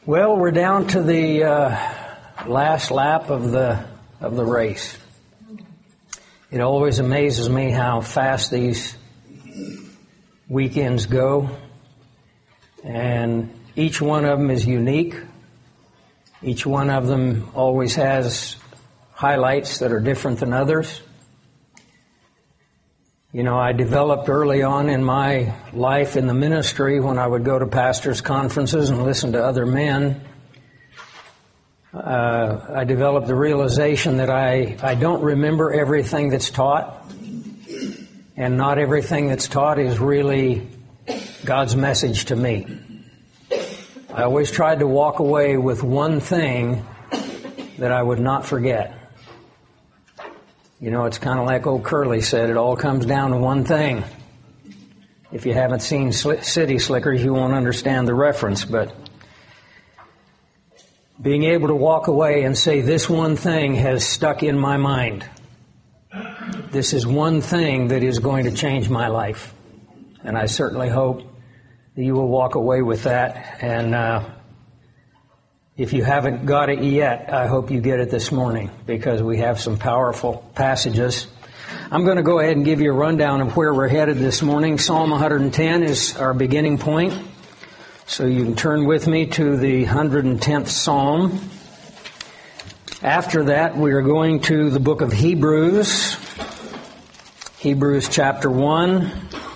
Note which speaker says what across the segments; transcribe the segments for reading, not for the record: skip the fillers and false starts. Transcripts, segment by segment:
Speaker 1: Well, we're down to the last lap of the race. It always amazes me how fast these weekends go, and each one of them is unique. Each one of them always has highlights that are different than others. You know, I developed early on in my life in the ministry when I would go to pastors' conferences and listen to other men. I developed the realization that I don't remember everything that's taught, and not everything that's taught is really God's message to me. I always tried to walk away with one thing that I would not forget. You know, it's kind of like old Curly said, it all comes down to one thing. If you haven't seen City Slickers, you won't understand the reference, but being able to walk away and say, this one thing has stuck in my mind. This is one thing that is going to change my life. And I certainly hope that you will walk away with that. And if you haven't got it yet, I hope you get it this morning, because we have some powerful passages. I'm going to go ahead and give you a rundown of where we're headed this morning. Psalm 110 is our beginning point. So you can turn with me to the 110th Psalm. After that, we are going to the book of Hebrews. Hebrews chapter 1.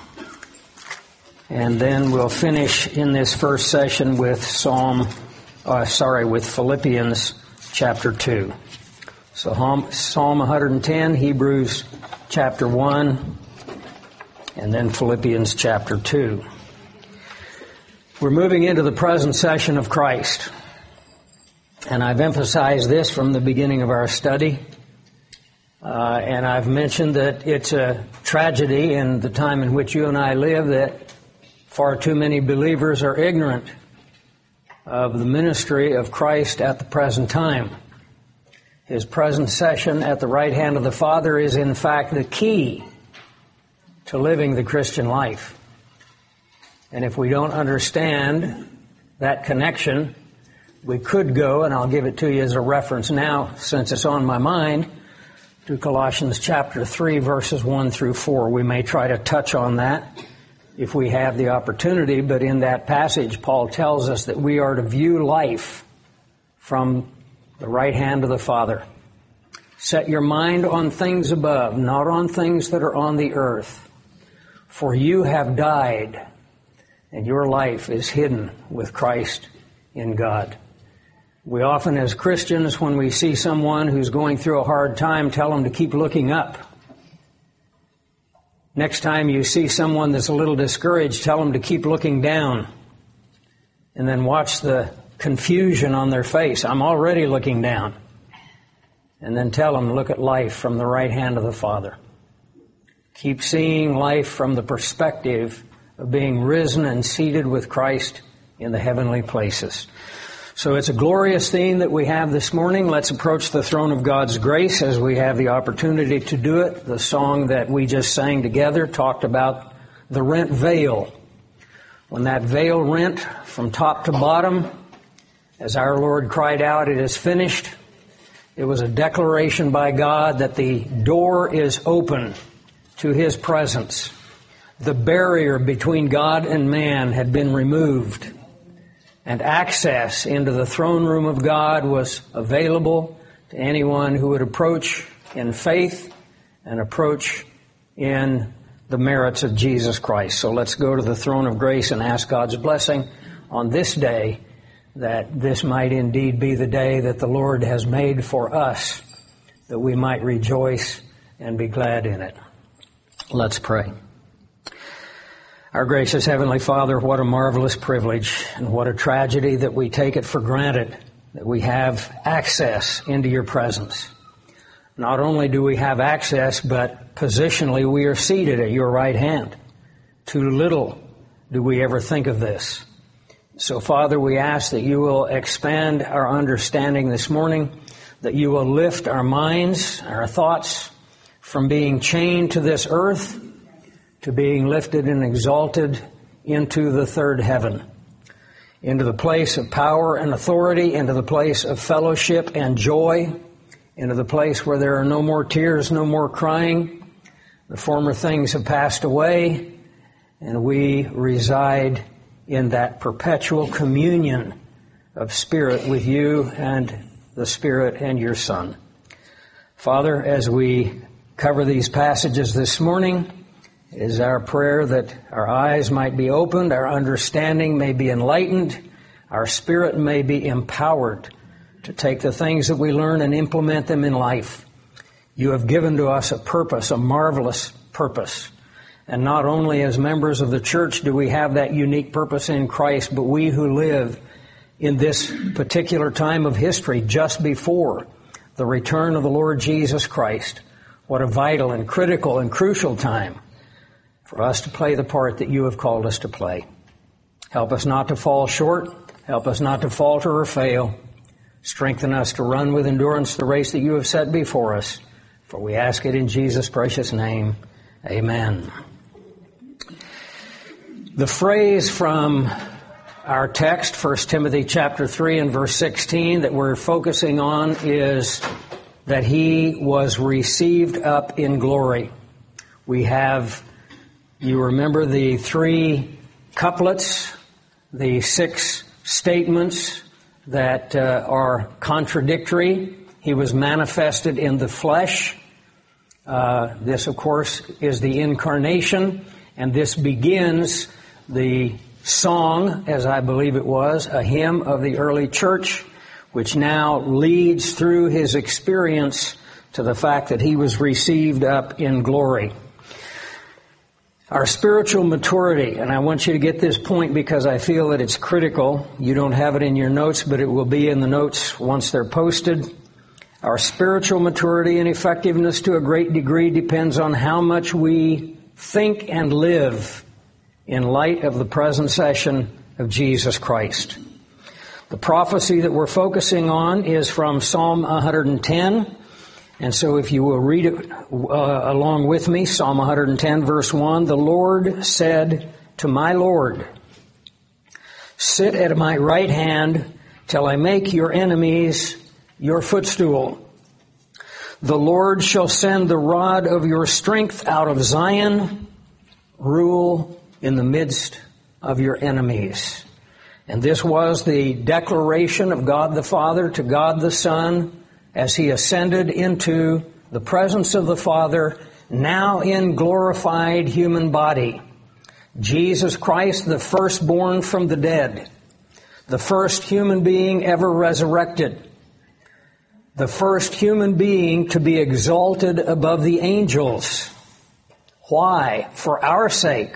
Speaker 1: And then we'll finish in this first session with with Philippians chapter 2. So Psalm 110, Hebrews chapter 1, and then Philippians chapter 2. We're moving into the present session of Christ. And I've emphasized this from the beginning of our study. And I've mentioned that it's a tragedy in the time in which you and I live that far too many believers are ignorant of the ministry of Christ at the present time. His present session at the right hand of the Father is in fact the key to living the Christian life. And if we don't understand that connection, we could go, and I'll give it to you as a reference now since it's on my mind, to Colossians chapter 3 verses 1 through 4. We may try to touch on that if we have the opportunity, but in that passage, Paul tells us that we are to view life from the right hand of the Father. Set your mind on things above, not on things that are on the earth. For you have died, and your life is hidden with Christ in God. We often, as Christians, when we see someone who's going through a hard time, tell them to keep looking up. Next time you see someone that's a little discouraged, tell them to keep looking down. And then watch the confusion on their face. I'm already looking down. And then tell them, look at life from the right hand of the Father. Keep seeing life from the perspective of being risen and seated with Christ in the heavenly places. So it's a glorious theme that we have this morning. Let's approach the throne of God's grace as we have the opportunity to do it. The song that we just sang together talked about the rent veil. When that veil rent from top to bottom, as our Lord cried out, "It is finished," it was a declaration by God that the door is open to His presence. The barrier between God and man had been removed, and access into the throne room of God was available to anyone who would approach in faith and approach in the merits of Jesus Christ. So let's go to the throne of grace and ask God's blessing on this day, that this might indeed be the day that the Lord has made for us, that we might rejoice and be glad in it. Let's pray. Our gracious Heavenly Father, what a marvelous privilege and what a tragedy that we take it for granted that we have access into your presence. Not only do we have access, but positionally we are seated at your right hand. Too little do we ever think of this. So, Father, we ask that you will expand our understanding this morning, that you will lift our minds, our thoughts from being chained to this earth to being lifted and exalted into the third heaven. into the place of power and authority, into the place of fellowship and joy, into the place where there are no more tears, no more crying. The former things have passed away, and we reside in that perpetual communion of Spirit with you and the Spirit and your Son. Father, as we cover these passages this morning, it is our prayer that our eyes might be opened, our understanding may be enlightened, our spirit may be empowered to take the things that we learn and implement them in life. You have given to us a purpose, a marvelous purpose. And not only as members of the church do we have that unique purpose in Christ, but we who live in this particular time of history just before the return of the Lord Jesus Christ. What a vital and critical and crucial time for us to play the part that you have called us to play. Help us not to fall short. Help us not to falter or fail. Strengthen us to run with endurance the race that you have set before us. For we ask it in Jesus' precious name. Amen. The phrase from our text, 1 Timothy chapter 3 and verse 16, that we're focusing on is that he was received up in glory. We have, you remember the 3 couplets, the 6 statements that are contradictory. He was manifested in the flesh. This, of course, is the incarnation, and this begins the song, as I believe it was, a hymn of the early church, which now leads through his experience to the fact that he was received up in glory. Our spiritual maturity, and I want you to get this point because I feel that it's critical. You don't have it in your notes, but it will be in the notes once they're posted. Our spiritual maturity and effectiveness to a great degree depends on how much we think and live in light of the present session of Jesus Christ. The prophecy that we're focusing on is from Psalm 110. And so if you will read it along with me, Psalm 110, verse 1, the Lord said to my Lord, sit at my right hand till I make your enemies your footstool. The Lord shall send the rod of your strength out of Zion, rule in the midst of your enemies. And this was the declaration of God the Father to God the Son as he ascended into the presence of the Father, now in glorified human body. Jesus Christ, the firstborn from the dead, the first human being ever resurrected, the first human being to be exalted above the angels. Why? For our sake.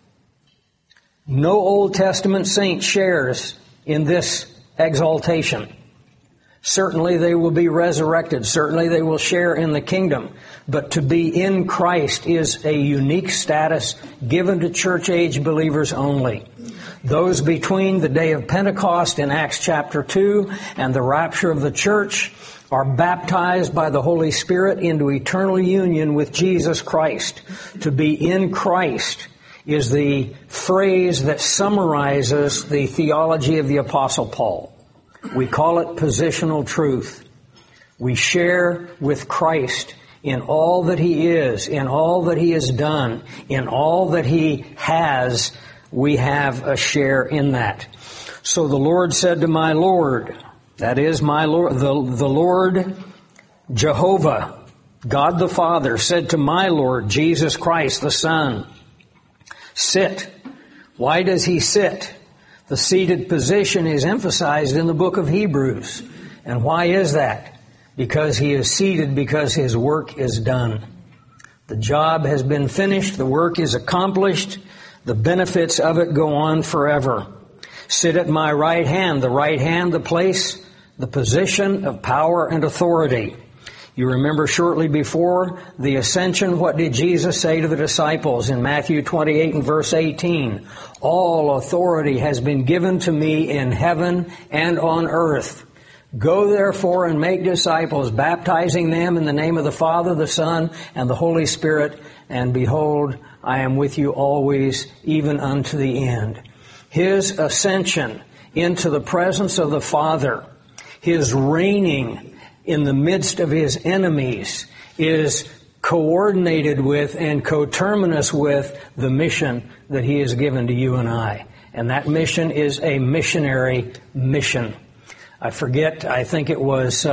Speaker 1: No Old Testament saint shares in this exaltation. Certainly they will be resurrected. Certainly they will share in the kingdom. But to be in Christ is a unique status given to church-age believers only. Those between the day of Pentecost in Acts chapter 2 and the rapture of the church are baptized by the Holy Spirit into eternal union with Jesus Christ. To be in Christ is the phrase that summarizes the theology of the Apostle Paul. We call it positional truth. We share with Christ in all that he is, in all that he has done, in all that he has. We have a share in that. So the Lord said to my Lord, that is my Lord, the Lord Jehovah, God the Father, said to my Lord, Jesus Christ the Son, sit. Why does he sit? The seated position is emphasized in the book of Hebrews. And why is that? Because he is seated, because his work is done. The job has been finished. The work is accomplished. The benefits of it go on forever. Sit at my right hand, the place, the position of power and authority. You remember shortly before the ascension, what did Jesus say to the disciples in Matthew 28 and verse 18? All authority has been given to me in heaven and on earth. Go therefore and make disciples, baptizing them in the name of the Father, the Son, and the Holy Spirit. And behold, I am with you always, even unto the end. His ascension into the presence of the Father, his reigning in the midst of his enemies, is coordinated with and coterminous with the mission that he has given to you and I. And that mission is a missionary mission. I forget, I think it was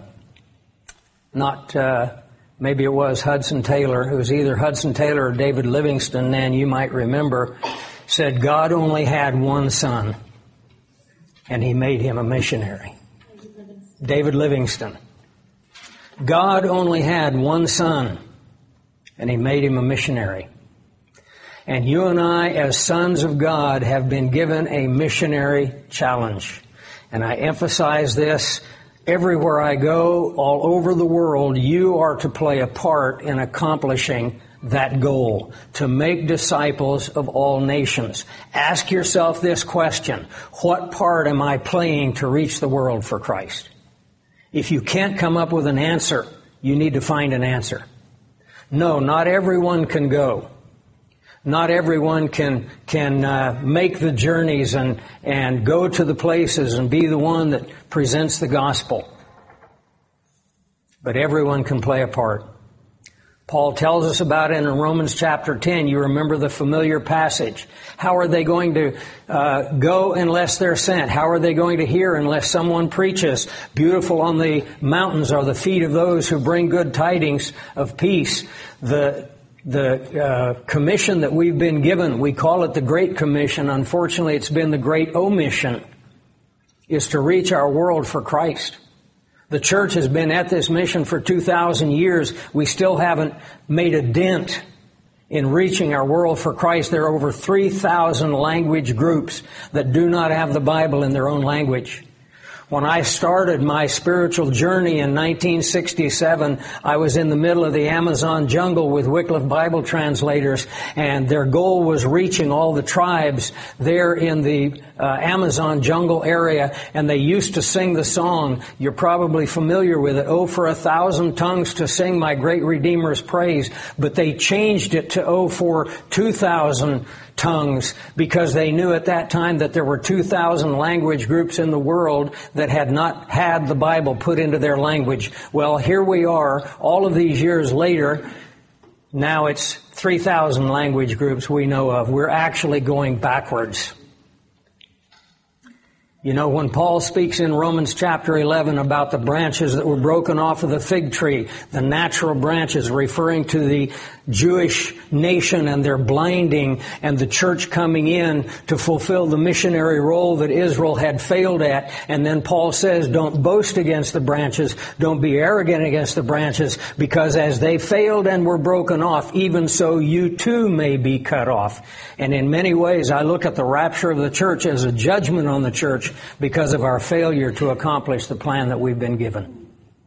Speaker 1: maybe it was Hudson Taylor. It was either Hudson Taylor or David Livingstone, and you might remember, said God only had one son, and he made him a missionary. David Livingstone. God only had one son, and he made him a missionary. And you and I, as sons of God, have been given a missionary challenge. And I emphasize this everywhere I go, all over the world. You are to play a part in accomplishing that goal, to make disciples of all nations. Ask yourself this question: what part am I playing to reach the world for Christ? If you can't come up with an answer, you need to find an answer. No, not everyone can go. Not everyone can make the journeys and go to the places and be the one that presents the gospel. But everyone can play a part. Paul tells us about it in Romans chapter 10. You remember the familiar passage. How are they going to go unless they're sent? How are they going to hear unless someone preaches? Beautiful on the mountains are the feet of those who bring good tidings of peace. The commission that we've been given, we call it the Great Commission. Unfortunately, it's been the Great Omission, is to reach our world for Christ. The church has been at this mission for 2,000 years. We still haven't made a dent in reaching our world for Christ. There are over 3,000 language groups that do not have the Bible in their own language. When I started my spiritual journey in 1967, I was in the middle of the Amazon jungle with Wycliffe Bible translators, and their goal was reaching all the tribes there in the Amazon jungle area, and they used to sing the song, you're probably familiar with it, "Oh, for 1,000 tongues to sing my great Redeemer's praise," but they changed it to, "Oh, for 2,000 tongues," because they knew at that time that there were 2,000 language groups in the world that had not had the Bible put into their language. Well, here we are, all of these years later. Now it's 3,000 language groups we know of. We're actually going backwards. You know, when Paul speaks in Romans chapter 11 about the branches that were broken off of the fig tree, the natural branches referring to the Jewish nation and their blinding and the church coming in to fulfill the missionary role that Israel had failed at. And then Paul says, don't boast against the branches, don't be arrogant against the branches, because as they failed and were broken off, even so you too may be cut off. And in many ways, I look at the rapture of the church as a judgment on the church because of our failure to accomplish the plan that we've been given.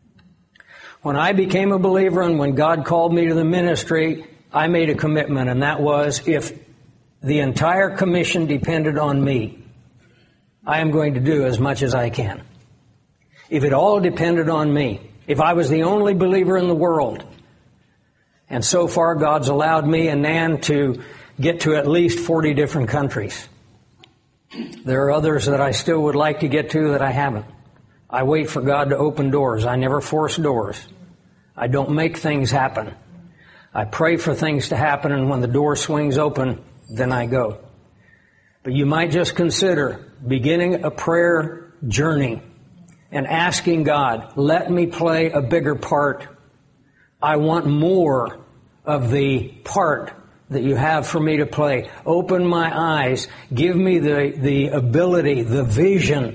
Speaker 1: When I became a believer and when God called me to the ministry, I made a commitment, and that was, if the entire commission depended on me, I am going to do as much as I can. If it all depended on me, if I was the only believer in the world, and so far God's allowed me and Nan to get to at least 40 different countries. There are others that I still would like to get to that I haven't. I wait for God to open doors. I never force doors. I don't make things happen. I pray for things to happen, and when the door swings open, then I go. But you might just consider beginning a prayer journey and asking God, let me play a bigger part. I want more of the part that you have for me to play. Open my eyes. Give me the ability, the vision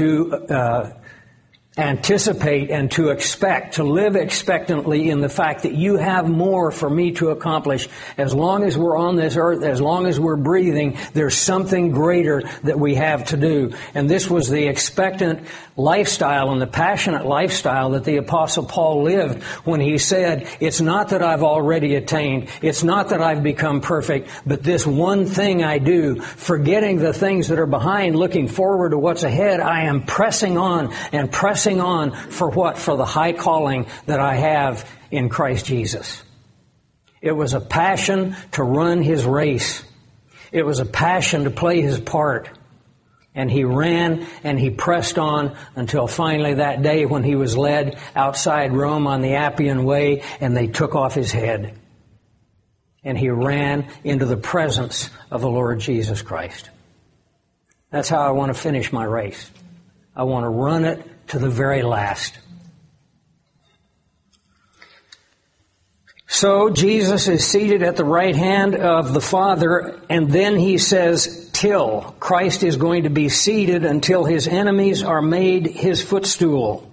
Speaker 1: to anticipate and to expect, to live expectantly in the fact that you have more for me to accomplish. As long as we're on this earth, as long as we're breathing, there's something greater that we have to do. And this was the expectant lifestyle and the passionate lifestyle that the Apostle Paul lived when he said, it's not that I've already attained, it's not that I've become perfect, but this one thing I do, forgetting the things that are behind, looking forward to what's ahead, I am pressing on and pressing on for what? For the high calling that I have in Christ Jesus. It was a passion to run his race. It was a passion to play his part. And he ran and he pressed on until finally that day when he was led outside Rome on the Appian Way and they took off his head. And he ran into the presence of the Lord Jesus Christ. That's how I want to finish my race. I want to run it to the very last. So Jesus is seated at the right hand of the Father, and then he says, till. Christ is going to be seated until his enemies are made his footstool.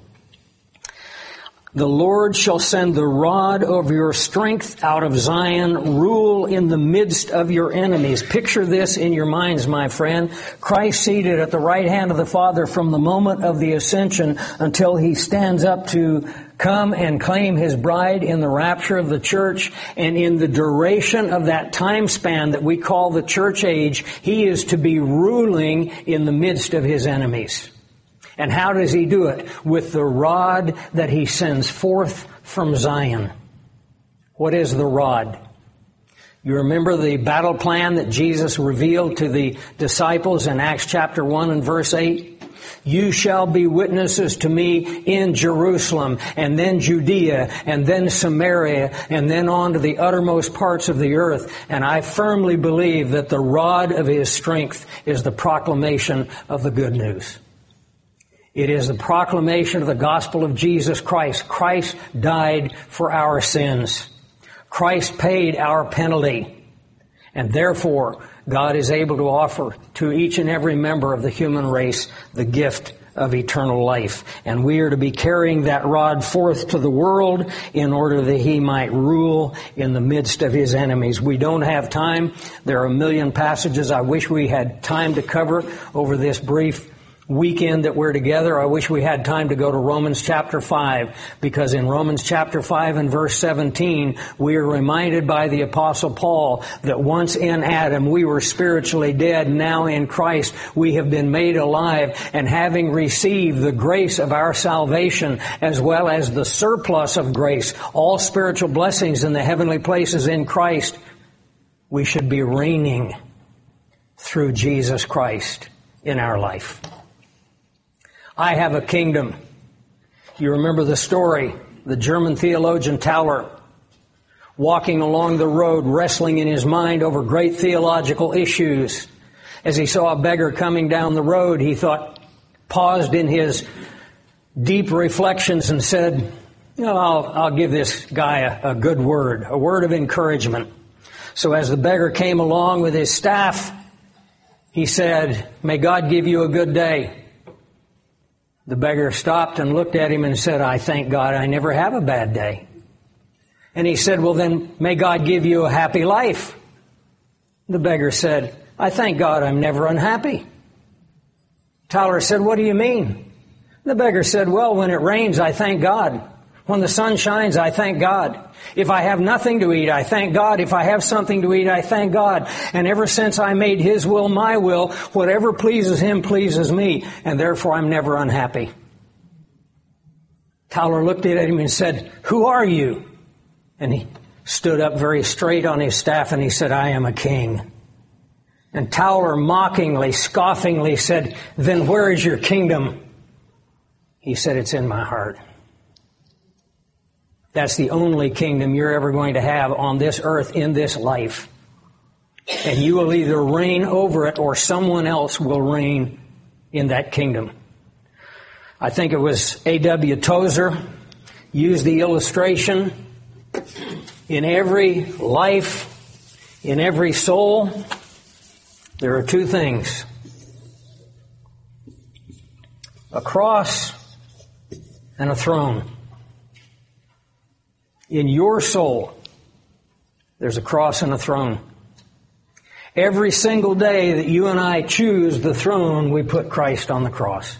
Speaker 1: The Lord shall send the rod of your strength out of Zion, rule in the midst of your enemies. Picture this in your minds, my friend. Christ seated at the right hand of the Father from the moment of the ascension until he stands up to come and claim his bride in the rapture of the church. And in the duration of that time span that we call the church age, he is to be ruling in the midst of his enemies. And how does he do it? With the rod that he sends forth from Zion. What is the rod? You remember the battle plan that Jesus revealed to the disciples in Acts chapter 1 and verse 8? You shall be witnesses to me in Jerusalem, and then Judea, and then Samaria, and then on to the uttermost parts of the earth. And I firmly believe that the rod of his strength is the proclamation of the good news. It is the proclamation of the gospel of Jesus Christ. Christ died for our sins. Christ paid our penalty. And therefore, God is able to offer to each and every member of the human race the gift of eternal life. And we are to be carrying that rod forth to the world in order that he might rule in the midst of his enemies. We don't have time. There are a million passages I wish we had time to cover over this brief weekend that we're together. I wish we had time to go to Romans chapter 5, because in Romans chapter 5 and verse 17, we are reminded by the Apostle Paul that once in Adam we were spiritually dead. Now in Christ we have been made alive, and having received the grace of our salvation as well as the surplus of grace, all spiritual blessings in the heavenly places in Christ, we should be reigning through Jesus Christ in our life. I have a kingdom. You remember the story, the German theologian Tauler, walking along the road, wrestling in his mind over great theological issues. As he saw a beggar coming down the road, he paused in his deep reflections and said, I'll give this guy a good word, a word of encouragement. So as the beggar came along with his staff, he said, may God give you a good day. The beggar stopped and looked at him and said, I thank God I never have a bad day. And he said, well then, may God give you a happy life. The beggar said, I thank God I'm never unhappy. Tauler said, what do you mean? The beggar said, well, when it rains, I thank God. When the sun shines, I thank God. If I have nothing to eat, I thank God. If I have something to eat, I thank God. And ever since I made his will my will, whatever pleases him pleases me. And therefore I'm never unhappy. Tauler looked at him and said, who are you? And he stood up very straight on his staff and he said, I am a king. And Tauler mockingly, scoffingly said, then where is your kingdom? He said, it's in my heart. That's the only kingdom you're ever going to have on this earth in this life. And you will either reign over it or someone else will reign in that kingdom. I think it was A.W. Tozer used the illustration, in every life, in every soul, there are two things: a cross and a throne. In your soul, there's a cross and a throne. Every single day that you and I choose the throne, we put Christ on the cross.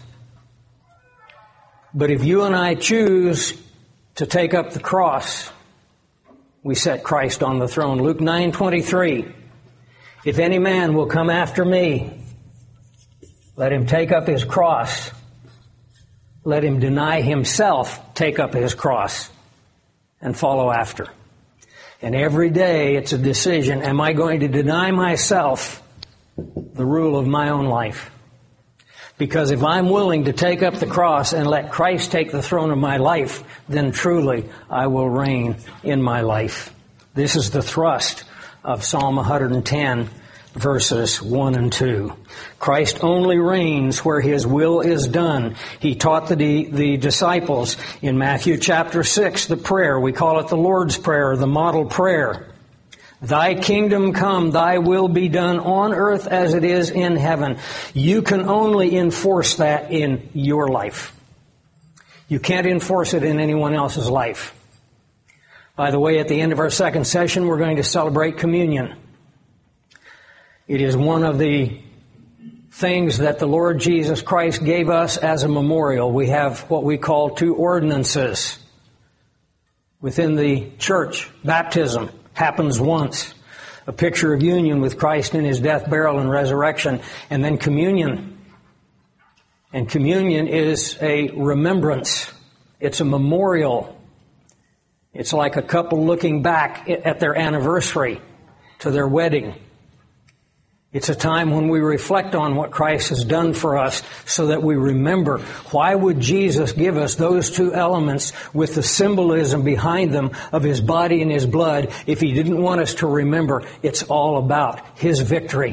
Speaker 1: But if you and I choose to take up the cross, we set Christ on the throne. Luke 9:23. If any man will come after me, let him take up his cross. Let him deny himself, take up his cross, and follow after. And every day it's a decision. Am I going to deny myself the rule of my own life? Because if I'm willing to take up the cross and let Christ take the throne of my life, then truly I will reign in my life. This is the thrust of Psalm 110, verses 1 and 2. Christ only reigns where His will is done. He taught the disciples in Matthew chapter 6, the prayer. We call it the Lord's Prayer, the model prayer. Thy kingdom come, thy will be done on earth as it is in heaven. You can only enforce that in your life. You can't enforce it in anyone else's life. By the way, at the end of our second session, we're going to celebrate communion. It is one of the things that the Lord Jesus Christ gave us as a memorial. We have what we call two ordinances within the church. Baptism happens once, a picture of union with Christ in His death, burial, and resurrection, and then communion. And communion is a remembrance. It's a memorial. It's like a couple looking back at their anniversary to their wedding. It's a time when we reflect on what Christ has done for us so that we remember. Why would Jesus give us those two elements with the symbolism behind them of His body and His blood if He didn't want us to remember it's all about His victory?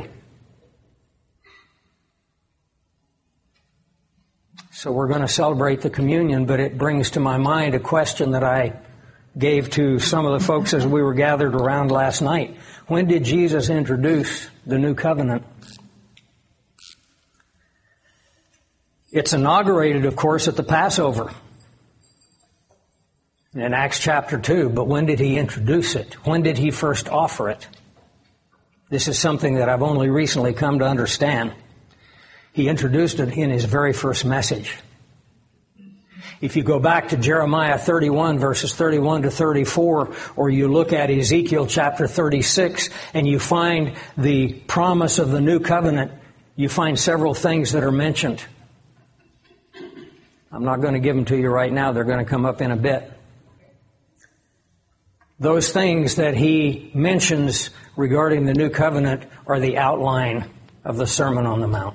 Speaker 1: So we're going to celebrate the communion, but it brings to my mind a question that I gave to some of the folks as we were gathered around last night. When did Jesus introduce the new covenant? It's inaugurated, of course, at the Passover in Acts chapter 2. But when did He introduce it? When did He first offer it? This is something that I've only recently come to understand. He introduced it in His very first message. If you go back to Jeremiah 31, verses 31 to 34, or you look at Ezekiel chapter 36, and you find the promise of the new covenant, you find several things that are mentioned. I'm not going to give them to you right now. They're going to come up in a bit. Those things that He mentions regarding the new covenant are the outline of the Sermon on the Mount.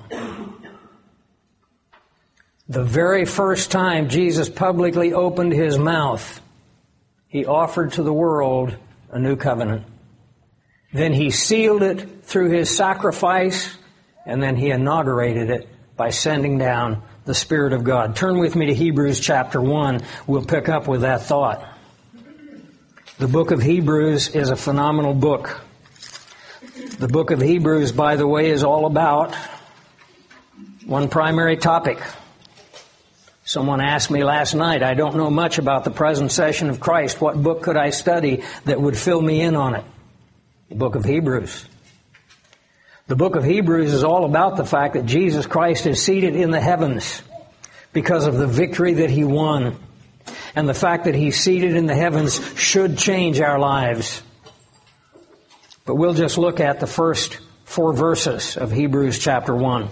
Speaker 1: The very first time Jesus publicly opened His mouth, He offered to the world a new covenant. Then He sealed it through His sacrifice, and then He inaugurated it by sending down the Spirit of God. Turn with me to Hebrews chapter 1. We'll pick up with that thought. The book of Hebrews is a phenomenal book. The book of Hebrews, by the way, is all about one primary topic. Someone asked me last night, I don't know much about the present session of Christ. What book could I study that would fill me in on it? The book of Hebrews. The book of Hebrews is all about the fact that Jesus Christ is seated in the heavens because of the victory that He won. And the fact that He's seated in the heavens should change our lives. But we'll just look at the first 4 verses of Hebrews chapter 1.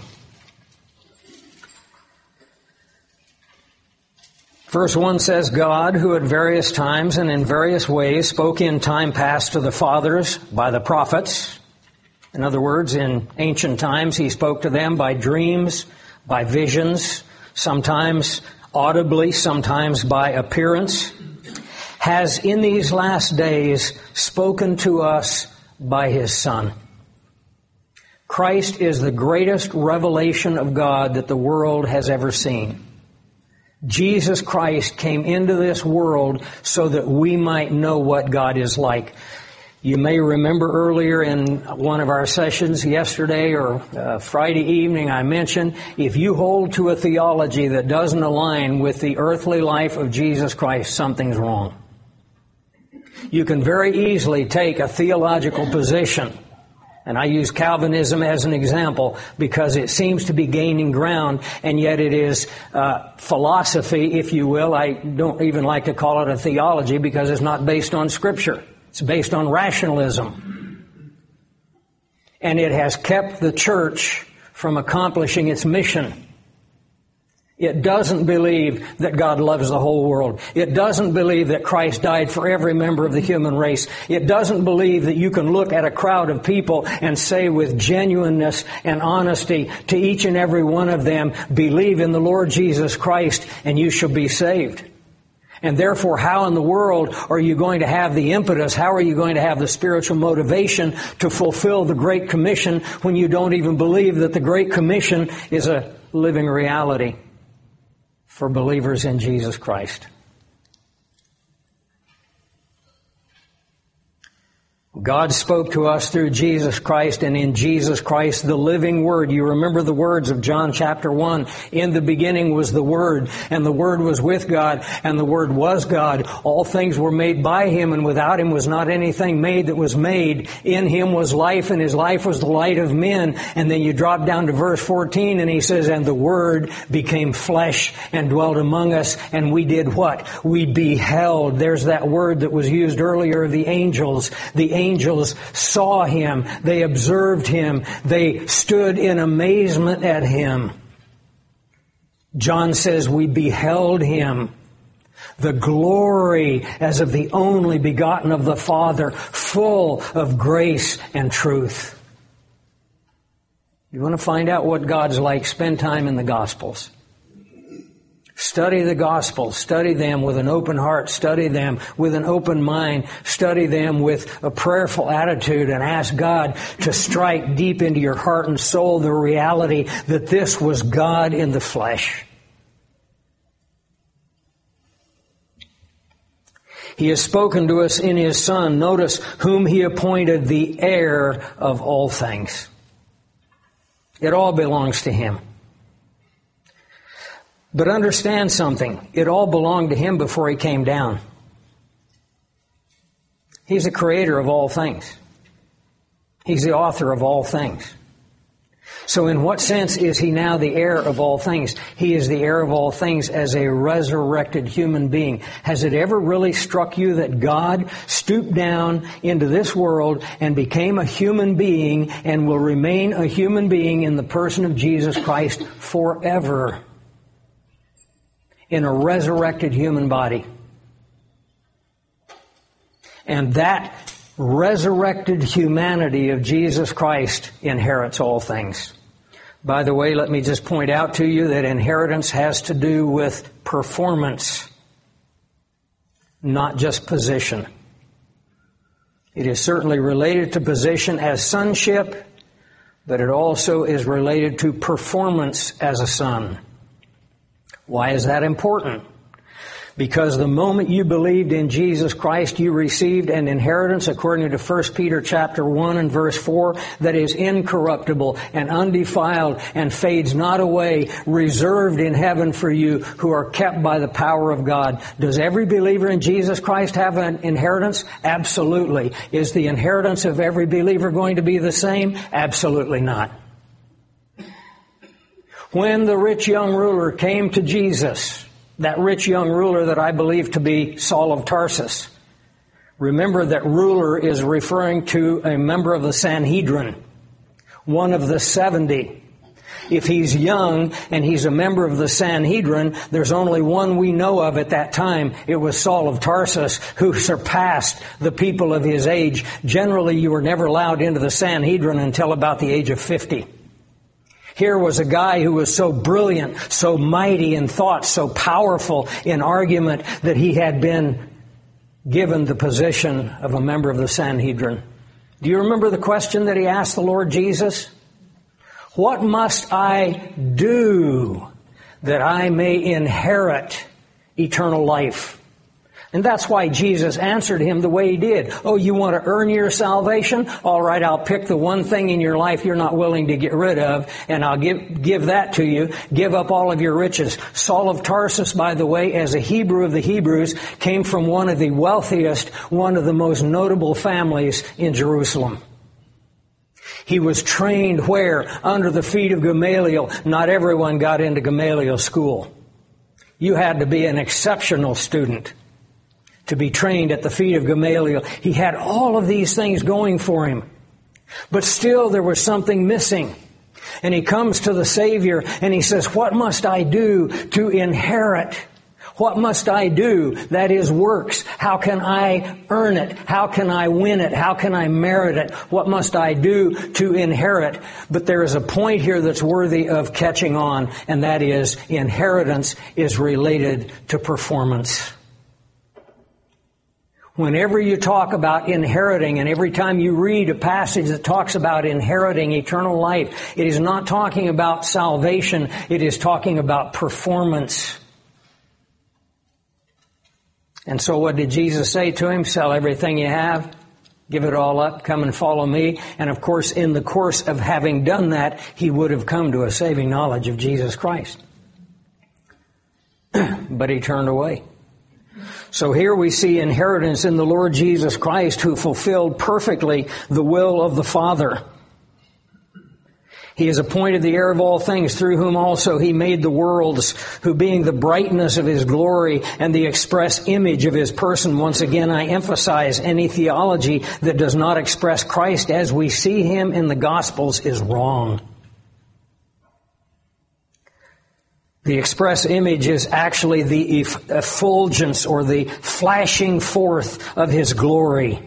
Speaker 1: Verse 1 says, God, who at various times and in various ways spoke in time past to the fathers by the prophets. In other words, in ancient times, He spoke to them by dreams, by visions, sometimes audibly, sometimes by appearance, has in these last days spoken to us by His Son. Christ is the greatest revelation of God that the world has ever seen. Jesus Christ came into this world so that we might know what God is like. You may remember earlier in one of our sessions yesterday or Friday evening, I mentioned, if you hold to a theology that doesn't align with the earthly life of Jesus Christ, something's wrong. You can very easily take a theological position, and I use Calvinism as an example because it seems to be gaining ground, and yet it is philosophy, if you will. I don't even like to call it a theology because it's not based on Scripture. It's based on rationalism. And it has kept the church from accomplishing its mission. It doesn't believe that God loves the whole world. It doesn't believe that Christ died for every member of the human race. It doesn't believe that you can look at a crowd of people and say with genuineness and honesty to each and every one of them, believe in the Lord Jesus Christ and you shall be saved. And therefore, how in the world are you going to have the impetus? How are you going to have the spiritual motivation to fulfill the Great Commission when you don't even believe that the Great Commission is a living reality for believers in Jesus Christ? God spoke to us through Jesus Christ, and in Jesus Christ, the living Word. You remember the words of John chapter 1. In the beginning was the Word, and the Word was with God, and the Word was God. All things were made by Him, and without Him was not anything made that was made. In Him was life, and His life was the light of men. And then you drop down to verse 14, and He says, and the Word became flesh and dwelt among us, and we did what? We beheld. There's that word that was used earlier, the angels. The angels saw Him. They observed Him. They stood in amazement at Him. John says we beheld Him, the glory as of the only begotten of the Father, full of grace and truth. You want to find out what God's like? Spend time in the Gospels. Study the Gospels. Study them with an open heart. Study them with an open mind. Study them with a prayerful attitude and ask God to strike deep into your heart and soul the reality that this was God in the flesh. He has spoken to us in His Son. Notice, whom He appointed the heir of all things. It all belongs to Him. But understand something. It all belonged to Him before He came down. He's the creator of all things. He's the author of all things. So in what sense is He now the heir of all things? He is the heir of all things as a resurrected human being. Has it ever really struck you that God stooped down into this world and became a human being and will remain a human being in the person of Jesus Christ forever? In a resurrected human body. And that resurrected humanity of Jesus Christ inherits all things. By the way, let me just point out to you that inheritance has to do with performance, not just position. It is certainly related to position as sonship, but it also is related to performance as a son. Why is that important? Because the moment you believed in Jesus Christ, you received an inheritance according to 1 Peter chapter 1 and verse 4 that is incorruptible and undefiled and fades not away, reserved in heaven for you who are kept by the power of God. Does every believer in Jesus Christ have an inheritance? Absolutely. Is the inheritance of every believer going to be the same? Absolutely not. When the rich young ruler came to Jesus, that rich young ruler that I believe to be Saul of Tarsus, remember that ruler is referring to a member of the Sanhedrin, one of the 70. If he's young and he's a member of the Sanhedrin, there's only one we know of at that time. It was Saul of Tarsus, who surpassed the people of his age. Generally, you were never allowed into the Sanhedrin until about the age of 50. Here was a guy who was so brilliant, so mighty in thought, so powerful in argument that he had been given the position of a member of the Sanhedrin. Do you remember the question that he asked the Lord Jesus? What must I do that I may inherit eternal life? And that's why Jesus answered him the way He did. Oh, you want to earn your salvation? All right, I'll pick the one thing in your life you're not willing to get rid of, and I'll give that to you. Give up all of your riches. Saul of Tarsus, by the way, as a Hebrew of the Hebrews, came from one of the wealthiest, one of the most notable families in Jerusalem. He was trained where? Under the feet of Gamaliel. Not everyone got into Gamaliel's school. You had to be an exceptional student to be trained at the feet of Gamaliel. He had all of these things going for him. But still there was something missing. And he comes to the Savior and he says, what must I do to inherit? What must I do? That is works. How can I earn it? How can I win it? How can I merit it? What must I do to inherit? But there is a point here that's worthy of catching on, and that is inheritance is related to performance. Whenever you talk about inheriting, and every time you read a passage that talks about inheriting eternal life, it is not talking about salvation, it is talking about performance. And so what did Jesus say to him? Sell everything you have, give it all up, come and follow me. And of course, in the course of having done that, he would have come to a saving knowledge of Jesus Christ. But he turned away. So here we see inheritance in the Lord Jesus Christ, who fulfilled perfectly the will of the Father. He has appointed the heir of all things, through whom also he made the worlds, who being the brightness of his glory and the express image of his person. Once again, I emphasize, any theology that does not express Christ as we see him in the Gospels is wrong. The express image is actually the effulgence or the flashing forth of his glory.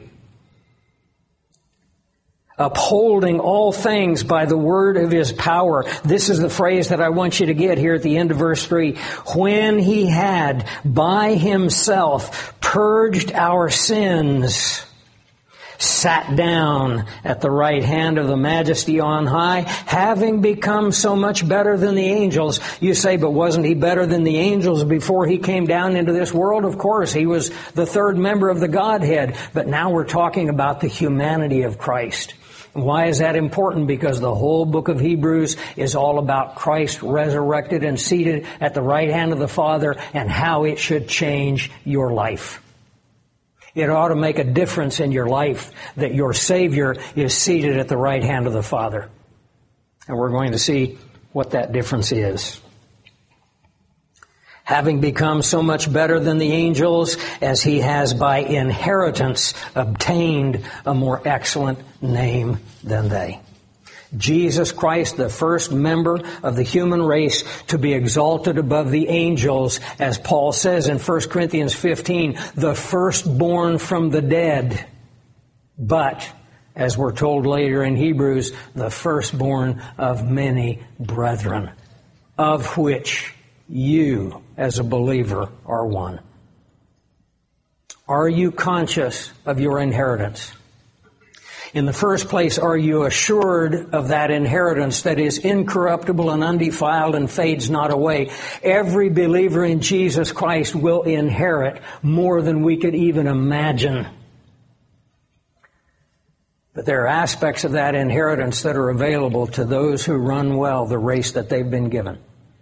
Speaker 1: Upholding all things by the word of his power. This is the phrase that I want you to get here at the end of verse 3. When he had by himself purged our sins, sat down at the right hand of the Majesty on high, having become so much better than the angels. You say, but wasn't he better than the angels before he came down into this world? Of course, he was the third member of the Godhead. But now we're talking about the humanity of Christ. Why is that important? Because the whole book of Hebrews is all about Christ resurrected and seated at the right hand of the Father and how it should change your life. It ought to make a difference in your life that your Savior is seated at the right hand of the Father. And we're going to see what that difference is. Having become so much better than the angels, as he has by inheritance obtained a more excellent name than they. Jesus Christ, the first member of the human race to be exalted above the angels, as Paul says in 1 Corinthians 15, the firstborn from the dead. But, as we're told later in Hebrews, the firstborn of many brethren, of which you, as a believer, are one. Are you conscious of your inheritance? In the first place, are you assured of that inheritance that is incorruptible and undefiled and fades not away? Every believer in Jesus Christ will inherit more than we could even imagine. But there are aspects of that inheritance that are available to those who run well the race that they've been given.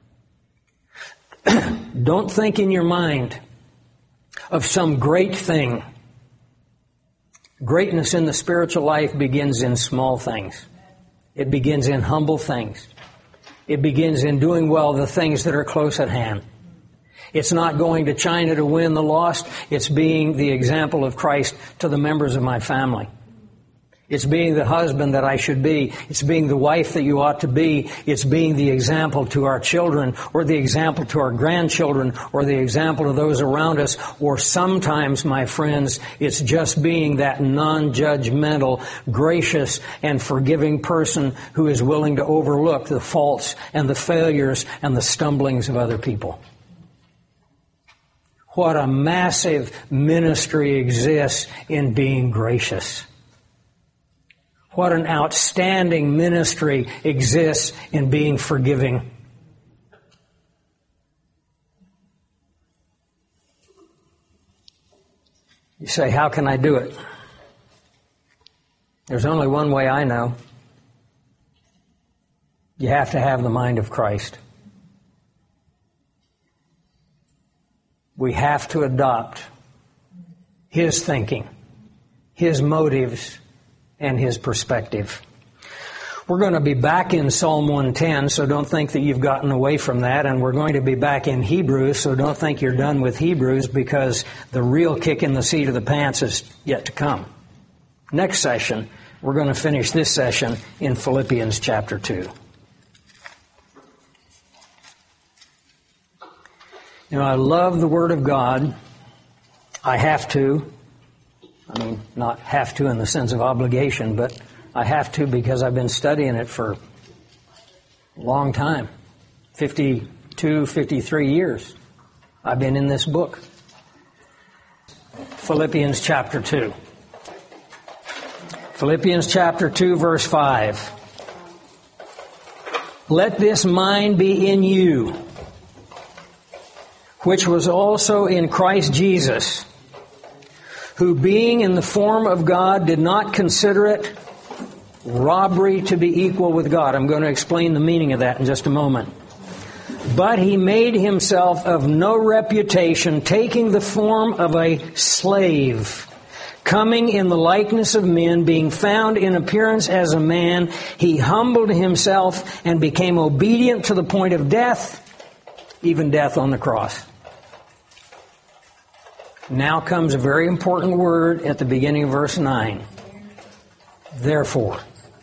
Speaker 1: Don't think in your mind of some great thing. Greatness in the spiritual life begins in small things. It begins in humble things. It begins in doing well the things that are close at hand. It's not going to China to win the lost. It's being the example of Christ to the members of my family. It's being the husband that I should be. It's being the wife that you ought to be. It's being the example to our children, or the example to our grandchildren, or the example to those around us. Or sometimes, my friends, it's just being that non-judgmental, gracious, and forgiving person who is willing to overlook the faults and the failures and the stumblings of other people. What a massive ministry exists in being gracious. What an outstanding ministry exists in being forgiving. You say, how can I do it? There's only one way I know. You have to have the mind of Christ. We have to adopt His thinking, His motives, and His perspective. We're going to be back in Psalm 110, so don't think that you've gotten away from that. And we're going to be back in Hebrews, so don't think you're done with Hebrews, because the real kick in the seat of the pants is yet to come. Next session, we're going to finish this session in Philippians chapter 2. You know, I love the Word of God. I have to. I mean, not have to in the sense of obligation, but I have to because I've been studying it for a long time. 52, 53 years I've been in this book. Philippians chapter 2. Philippians chapter 2, verse 5. Let this mind be in you, which was also in Christ Jesus, who being in the form of God did not consider it robbery to be equal with God. I'm going to explain the meaning of that in just a moment. But he made himself of no reputation, taking the form of a slave, coming in the likeness of men, being found in appearance as a man, he humbled himself and became obedient to the point of death, even death on the cross. Now comes a very important word at the beginning of verse 9. Therefore.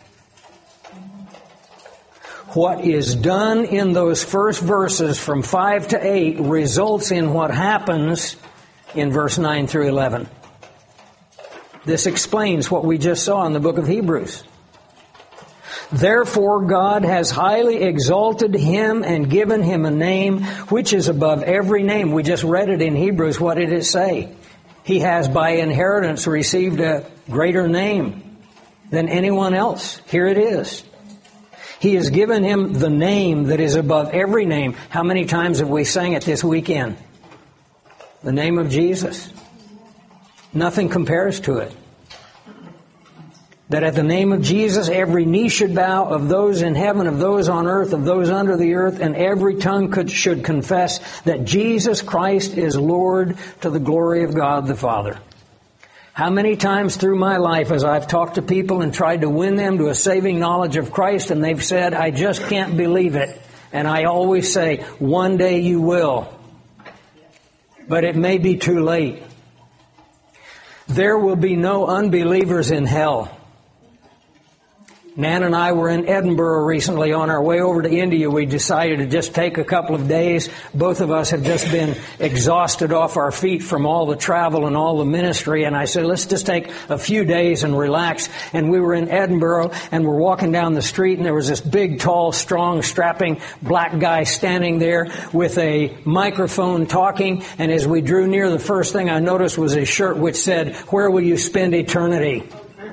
Speaker 1: What is done in those first verses from 5 to 8 results in what happens in verse 9 through 11. This explains what we just saw in the book of Hebrews. Therefore God has highly exalted him and given him a name which is above every name. We just read it in Hebrews. What did it say? He has by inheritance received a greater name than anyone else. Here it is. He has given him the name that is above every name. How many times have we sang it this weekend? The name of Jesus. Nothing compares to it. That at the name of Jesus, every knee should bow, of those in heaven, of those on earth, of those under the earth, and every tongue should confess that Jesus Christ is Lord, to the glory of God the Father. How many times through my life as I've talked to people and tried to win them to a saving knowledge of Christ, and they've said, I just can't believe it. And I always say, one day you will. But it may be too late. There will be no unbelievers in hell. Nan and I were in Edinburgh recently. On our way over to India, we decided to just take a couple of days. Both of us have just been exhausted off our feet from all the travel and all the ministry. And I said, let's just take a few days and relax. And we were in Edinburgh and we're walking down the street and there was this big, tall, strong, strapping black guy standing there with a microphone talking. And as we drew near, the first thing I noticed was his shirt which said, "Where will you spend eternity?"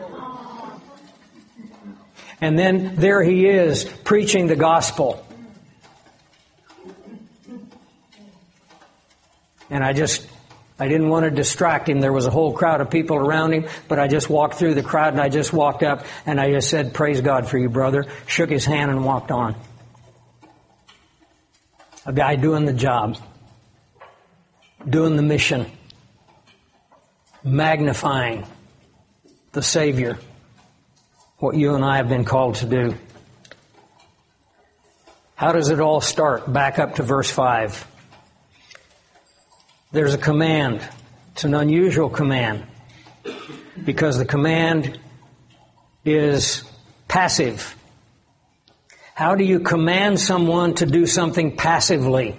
Speaker 1: And then there he is, preaching the gospel. And I didn't want to distract him. There was a whole crowd of people around him, but I just walked through the crowd and I just walked up and I just said, "Praise God for you, brother." Shook his hand and walked on. A guy doing the job, doing the mission, magnifying the Savior. What you and I have been called to do. How does it all start? Back up to verse 5. There's a command. It's an unusual command because the command is passive. How do you command someone to do something passively?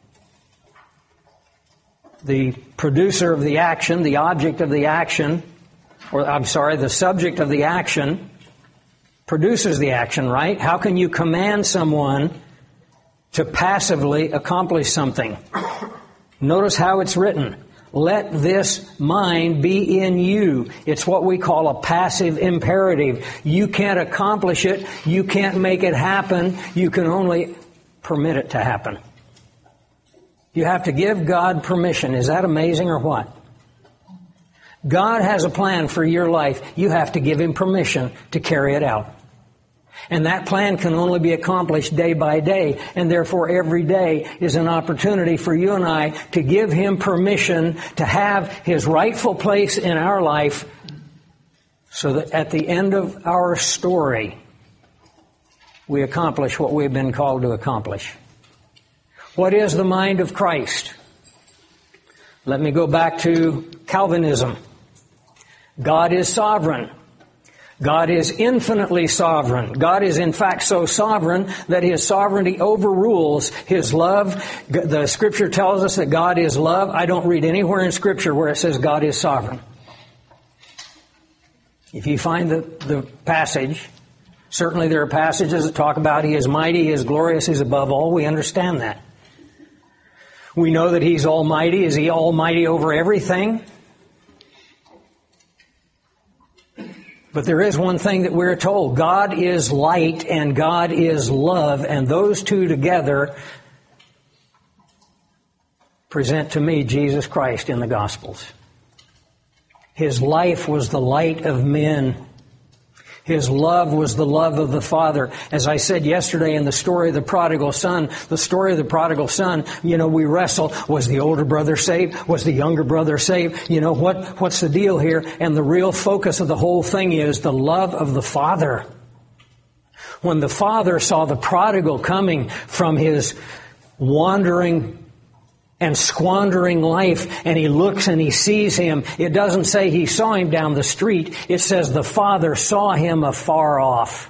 Speaker 1: The producer of the action, the object of the action, the subject of the action produces the action, right? How can you command someone to passively accomplish something? Notice how it's written. Let this mind be in you. It's what we call a passive imperative. You can't accomplish it. You can't make it happen. You can only permit it to happen. You have to give God permission. Is that amazing or what? God has a plan for your life. You have to give Him permission to carry it out. And that plan can only be accomplished day by day. And therefore every day is an opportunity for you and I to give Him permission to have His rightful place in our life so that at the end of our story, we accomplish what we've been called to accomplish. What is the mind of Christ? Let me go back to Calvinism. God is sovereign. God is infinitely sovereign. God is in fact so sovereign that His sovereignty overrules His love. The Scripture tells us that God is love. I don't read anywhere in Scripture where it says God is sovereign. If you find the passage, certainly there are passages that talk about He is mighty, He is glorious, He's above all. We understand that. We know that He's almighty. Is He almighty over everything? But there is one thing that we're told. God is light and God is love, and those two together present to me Jesus Christ in the Gospels. His life was the light of men. His love was the love of the Father. As I said yesterday in the story of the prodigal son, we wrestle. Was the older brother saved? Was the younger brother saved? What's the deal here? And the real focus of the whole thing is the love of the Father. When the Father saw the prodigal coming from his wandering and squandering life, and he looks and he sees him. It doesn't say he saw him down the street. It says the Father saw him afar off.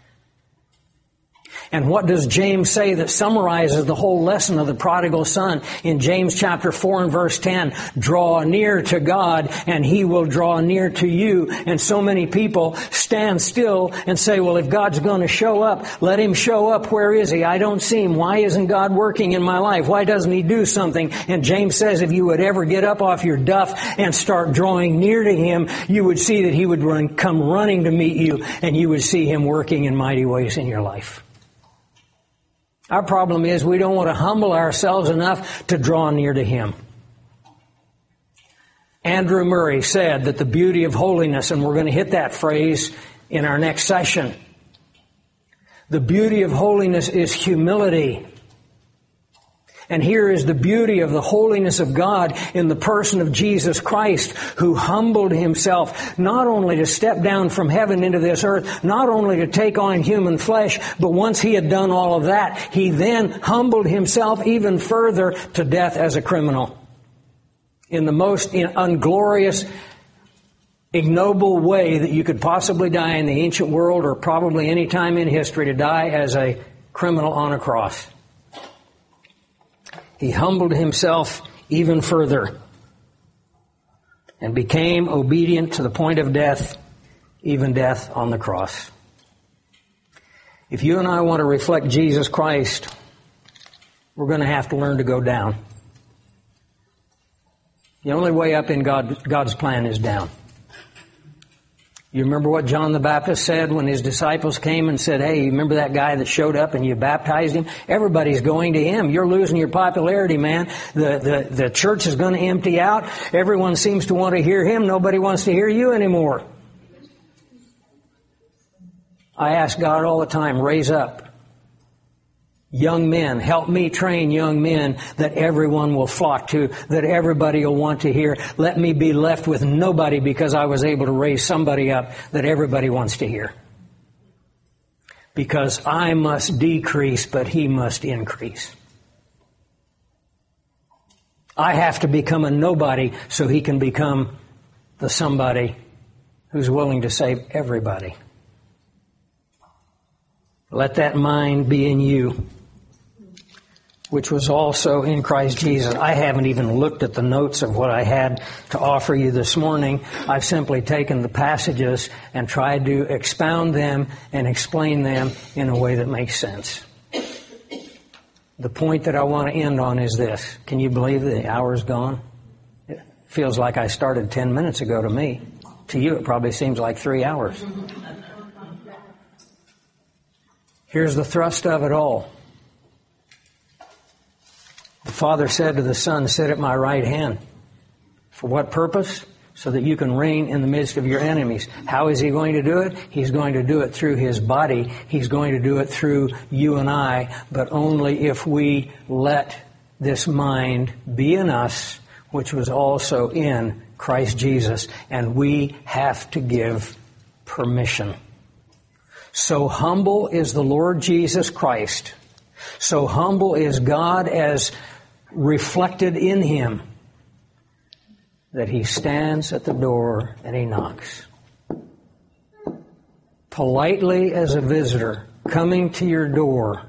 Speaker 1: And what does James say that summarizes the whole lesson of the prodigal son? In James chapter 4 and verse 10, draw near to God and He will draw near to you. And so many people stand still and say, well, if God's going to show up, let Him show up. Where is He? I don't see Him. Why isn't God working in my life? Why doesn't He do something? And James says if you would ever get up off your duff and start drawing near to Him, you would see that He would come running to meet you, and you would see Him working in mighty ways in your life. Our problem is we don't want to humble ourselves enough to draw near to Him. Andrew Murray said that the beauty of holiness, and we're going to hit that phrase in our next session, the beauty of holiness is humility. And here is the beauty of the holiness of God in the person of Jesus Christ, who humbled Himself not only to step down from heaven into this earth, not only to take on human flesh, but once He had done all of that, He then humbled Himself even further to death as a criminal. In the most unglorious, ignoble way that you could possibly die in the ancient world, or probably any time in history, to die as a criminal on a cross. He humbled Himself even further and became obedient to the point of death, even death on the cross. If you and I want to reflect Jesus Christ, we're going to have to learn to go down. The only way up in God's plan is down. You remember what John the Baptist said when his disciples came and said, hey, you remember that guy that showed up and you baptized him? Everybody's going to him. You're losing your popularity, man. The church is going to empty out. Everyone seems to want to hear him. Nobody wants to hear you anymore. I ask God all the time, raise up young men. Help me train young men that everyone will flock to, that everybody will want to hear. Let me be left with nobody because I was able to raise somebody up that everybody wants to hear. Because I must decrease, but He must increase. I have to become a nobody so He can become the somebody who's willing to save everybody. Let that mind be in you, which was also in Christ Jesus. I haven't even looked at the notes of what I had to offer you this morning. I've simply taken the passages and tried to expound them and explain them in a way that makes sense. The point that I want to end on is this. Can you believe the hour's gone? It feels like I started 10 minutes ago to me. To you, it probably seems like 3 hours. Here's the thrust of it all. The Father said to the Son, sit at my right hand. For what purpose? So that you can reign in the midst of your enemies. How is He going to do it? He's going to do it through His body. He's going to do it through you and I, but only if we let this mind be in us, which was also in Christ Jesus. And we have to give permission. So humble is the Lord Jesus Christ. So humble is God as reflected in Him, that He stands at the door and He knocks. politely as a visitor, coming to your door,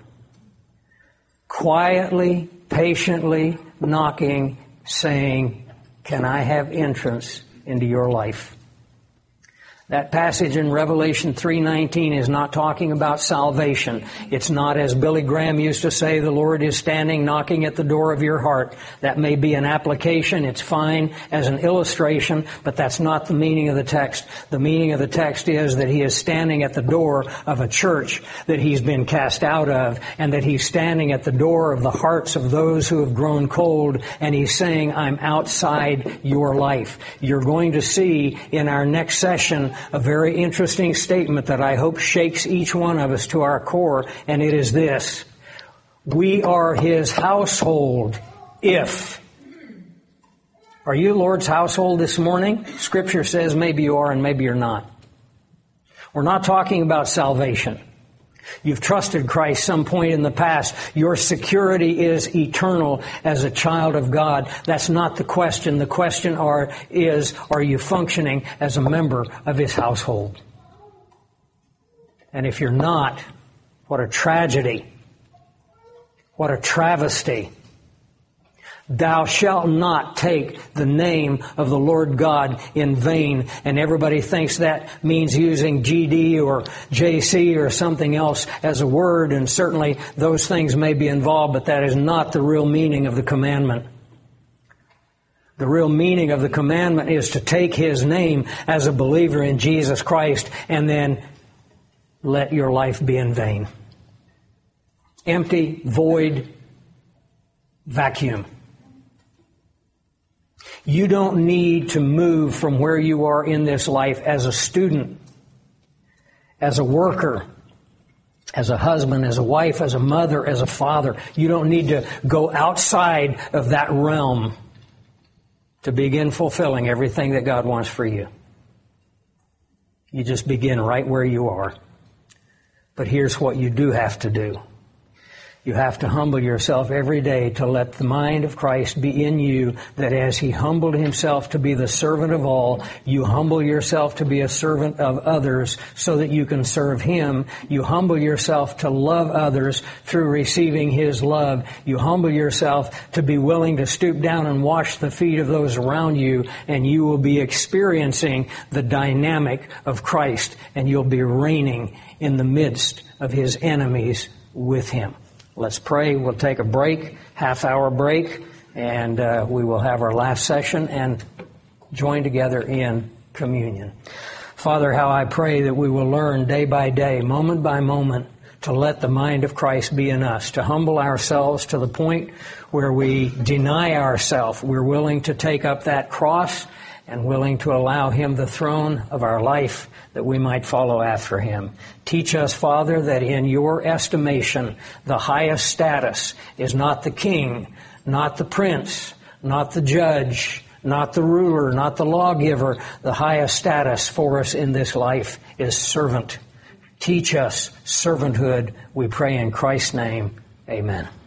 Speaker 1: quietly, patiently knocking, saying, "Can I have entrance into your life?" That passage in Revelation 3:19 is not talking about salvation. It's not, as Billy Graham used to say, the Lord is standing knocking at the door of your heart. That may be an application. It's fine as an illustration, but that's not the meaning of the text. The meaning of the text is that He is standing at the door of a church that He's been cast out of, and that He's standing at the door of the hearts of those who have grown cold, and He's saying, "I'm outside your life." You're going to see in our next session a very interesting statement that I hope shakes each one of us to our core, and it is this: we are His household if. Are you Lord's household this morning? Scripture says maybe you are and maybe you're not. We're not talking about salvation. You've trusted Christ some point in the past. Your security is eternal as a child of God. That's not the question. The question is, are you functioning as a member of His household? And if you're not, what a tragedy. What a travesty. Thou shalt not take the name of the Lord God in vain. And everybody thinks that means using GD or JC or something else as a word, and certainly those things may be involved, but that is not the real meaning of the commandment. The real meaning of the commandment is to take His name as a believer in Jesus Christ and then let your life be in vain. Empty, void, vacuum. You don't need to move from where you are in this life as a student, as a worker, as a husband, as a wife, as a mother, as a father. You don't need to go outside of that realm to begin fulfilling everything that God wants for you. You just begin right where you are. But here's what you do have to do. You have to humble yourself every day to let the mind of Christ be in you, that as He humbled Himself to be the servant of all, you humble yourself to be a servant of others so that you can serve Him. You humble yourself to love others through receiving His love. You humble yourself to be willing to stoop down and wash the feet of those around you, and you will be experiencing the dynamic of Christ, and you'll be reigning in the midst of His enemies with Him. Let's pray. We'll take a break, half-hour break, and we will have our last session and join together in communion. Father, how I pray that we will learn day by day, moment by moment, to let the mind of Christ be in us, to humble ourselves to the point where we deny ourselves. We're willing to take up that cross and willing to allow Him the throne of our life that we might follow after Him. Teach us, Father, that in Your estimation, the highest status is not the king, not the prince, not the judge, not the ruler, not the lawgiver. The highest status for us in this life is servant. Teach us servanthood, we pray in Christ's name. Amen.